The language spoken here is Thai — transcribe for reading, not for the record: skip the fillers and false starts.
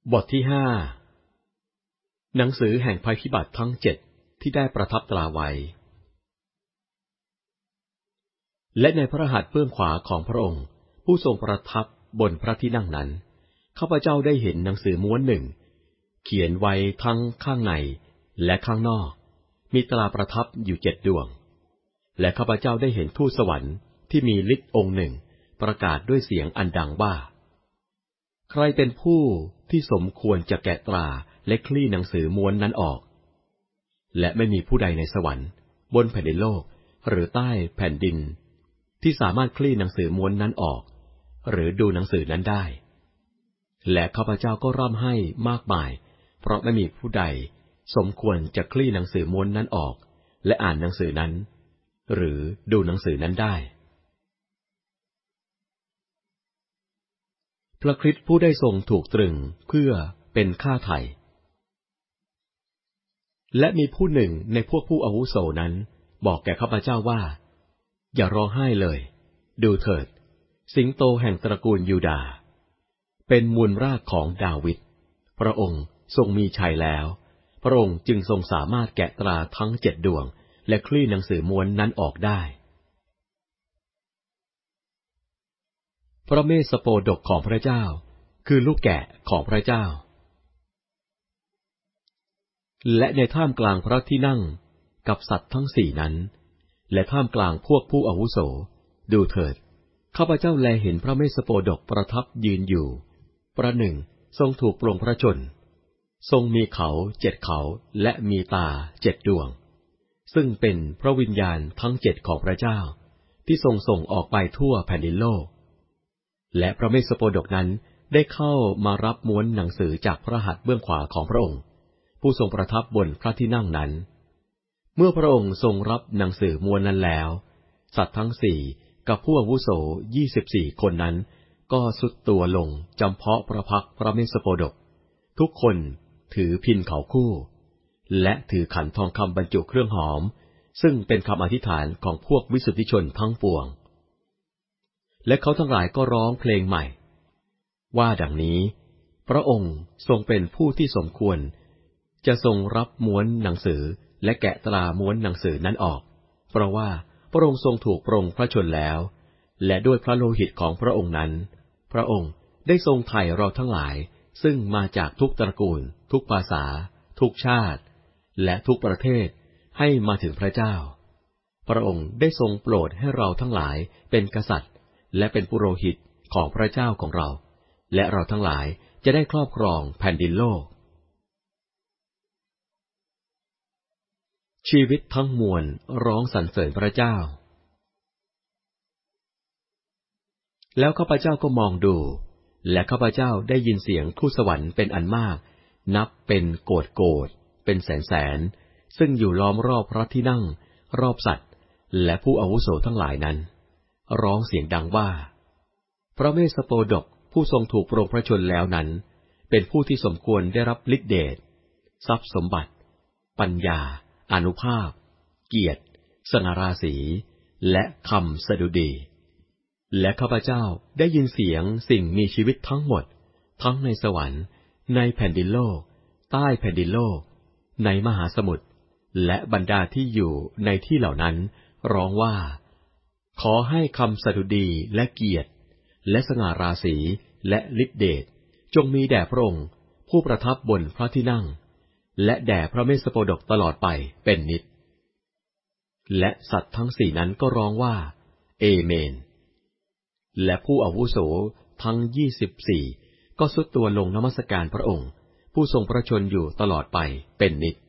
บทที่5หนังสือแห่งภัยพิบัติทั้ง7ที่ได้ประทับตราไว้และในพระหัตถ์เบื้องขวาของพระองค์ผู้ทรงประทับบนพระที่นั่งนั้นข้าพเจ้าได้เห็นหนังสือม้วนหนึ่งเขียนไว้ทั้งข้างในและข้างนอกมีตราประทับอยู่7 ดวงและข้าพเจ้าได้เห็นทูตสวรรค์ที่มีฤทธิ์องค์หนึ่งประกาศด้วยเสียงอันดังว่าใครเป็นผู้ที่สมควรจะแกะตราและคลี่หนังสือม้วนนั้นออกและไม่มีผู้ใดในสวรรค์บนแผ่นดินโลกหรือใต้แผ่นดินที่สามารถคลี่หนังสือม้วนนั้นออกหรือดูหนังสือนั้นได้และข้าพเจ้าก็ร่ำไห้มากมายเพราะไม่มีผู้ใดสมควรจะคลี่หนังสือม้วนนั้นออกและอ่านหนังสือนั้นหรือดูหนังสือนั้นได้พระคริสต์ผู้ได้ทรงถูกตรึงเพื่อเป็นค่าไถ่และมีผู้หนึ่งในพวกผู้อาวุโสนั้นบอกแก่ข้าพเจ้าว่าอย่าร้องไห้เลยดูเถิดสิงโตแห่งตระกูลยูดาห์เป็นมูลรากของดาวิดพระองค์ทรงมีชัยแล้วพระองค์จึงทรงสามารถแกะตราทั้ง7 ดวงและคลี่หนังสือม้วนนั้นออกได้พระเมสสโปดกของพระเจ้าคือลูกแกะของพระเจ้าและในท่ามกลางพระที่นั่งกับสัตว์ทั้ง4นั้นและท่ามกลางพวกผู้อาวุโสดูเถิดข้าพเจ้าแลเห็นพระเมสสโปดกประทับยืนอยู่ประหนึ่งทรงถูกปลงพระชนทรงมีเขา7 เขาและมีตา7 ดวงซึ่งเป็นพระวิญญาณทั้ง7ของพระเจ้าที่ทรงส่งออกไปทั่วแผ่นดินโลกและพระเมสสโปดกนั้นได้เข้ามารับม้วนหนังสือจากพระหัตถ์เบื้องขวาของพระองค์ผู้ทรงประทับบนพระที่นั่งนั้นเมื่อพระองค์ทรงรับหนังสือม้วนนั้นแล้วสัตว์ทั้ง4กับผู้อาวุโส24 คนนั้นก็สุดตัวลงจำเพาะพระพักตร์พระเมสสโปดกทุกคนถือพิณเขาคู่และถือขันทองคำบรรจุเครื่องหอมซึ่งเป็นคำอธิษฐานของพวกวิสุทธิชนทั้งปวงและเขาทั้งหลายก็ร้องเพลงใหม่ว่าดังนี้พระองค์ทรงเป็นผู้ที่สมควรจะทรงรับม้วนหนังสือและแกะตราม้วนหนังสือนั้นออกเพราะว่าพระองค์ทรงถูกปรงพระชนแล้วและด้วยพระโลหิตของพระองค์นั้นพระองค์ได้ทรงไถ่เราทั้งหลายซึ่งมาจากทุกตระกูลทุกภาษาทุกชาติและทุกประเทศให้มาถึงพระเจ้าพระองค์ได้ทรงโปรดให้เราทั้งหลายเป็นกษัตริย์และเป็นปุโรหิตของพระเจ้าของเราและเราทั้งหลายจะได้ครอบครองแผ่นดินโลกชีวิตทั้งมวลร้องสรรเสริญพระเจ้าแล้วข้าพเจ้าก็มองดูและข้าพเจ้าได้ยินเสียงทูตสวรรค์เป็นอันมากนับเป็นโกฏเป็นแสนซึ่งอยู่ล้อมรอบพระที่นั่งรอบสัตว์และผู้อาวุโสทั้งหลายนั้นร้องเสียงดังว่าพระเมสสโปดกผู้ทรงถูกปรงพระชนแล้วนั้นเป็นผู้ที่สมควรได้รับฤทธิเดชทรัพย์สมบัติปัญญาอานุภาพเกียรติสง่าราศีและคำสดุดีและข้าพเจ้าได้ยินเสียงสิ่งมีชีวิตทั้งหมดทั้งในสวรรค์ในแผ่นดินโลกใต้แผ่นดินโลกในมหาสมุทรและบรรดาที่อยู่ในที่เหล่านั้นร้องว่าขอให้คำสดุดีและเกียรติและสง่าราศีและฤทธิเดชจงมีแด่พระองค์ผู้ประทับบนพระที่นั่งและแด่พระเมสสโปดกตลอดไปเป็นนิจและสัตว์ทั้ง4นั้นก็ร้องว่าเอเมนและผู้อาวุโสทั้ง24ก็ทรุดตัวลงนมัสการพระองค์ผู้ทรงพระชนอยู่ตลอดไปเป็นนิจ